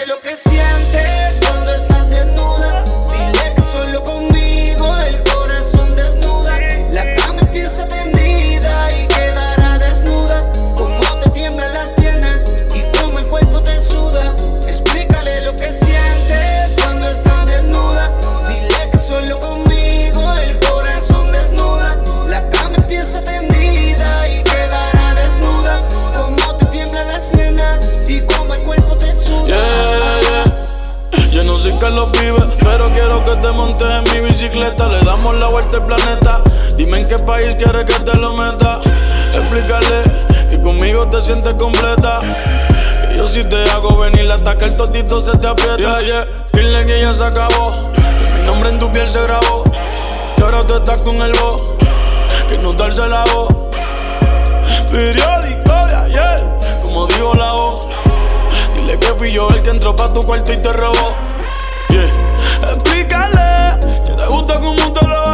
Explícale lo que sientes cuando estás desnuda. Dile que solo conmigo el corazón desnuda. La cama empieza tendida y quedará desnuda. Cómo te tiemblan las piernas y cómo el cuerpo te suda. Explícale lo que sientes cuando estás desnuda. Dile que solo conmigo el corazón desnuda. La cama empieza tendida y quedará desnuda. Cómo te tiemblan las piernas y cómo el cuerpo te suda. Yo no sé qué lo vive, pero quiero que te montes en mi bicicleta. Le damos la vuelta al planeta. Dime en qué país quieres que te lo meta. Explícale que conmigo te sientes completa. Que yo si te hago venir hasta que el totito se te aprieta. Dile que ya se acabó, que mi nombre en tu piel se grabó. Y ahora tú estás con el voz, que no darse la voz. Periódico de ayer, como dijo la voz. Dile que fui yo el que entró pa' tu cuarto y te robó. Explícale que te gusta como te lo